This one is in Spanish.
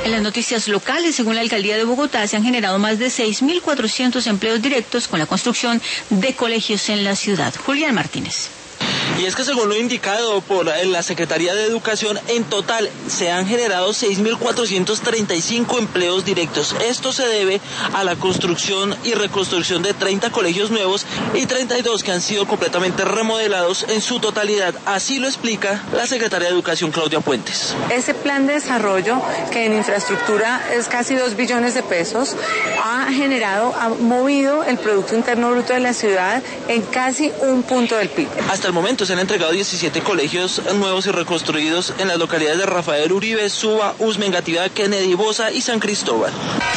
En las noticias locales, según la Alcaldía de Bogotá, se han generado más de 6.400 empleos directos con la construcción de colegios en la ciudad. Julián Martínez. Y es que según lo indicado por la Secretaría de Educación, en total se han generado 6.435 empleos directos. Esto se debe a la construcción y reconstrucción de 30 colegios nuevos y 32 que han sido completamente remodelados en su totalidad. Así lo explica la Secretaria de Educación, Claudia Puentes. Ese plan de desarrollo, que en infraestructura es casi 2 billones de pesos, ha movido el Producto Interno Bruto de la ciudad en casi un punto del PIB. Hasta el momento se han entregado 17 colegios nuevos y reconstruidos en las localidades de Rafael Uribe, Suba, Usme, Engativá, Kennedy, Bosa y San Cristóbal.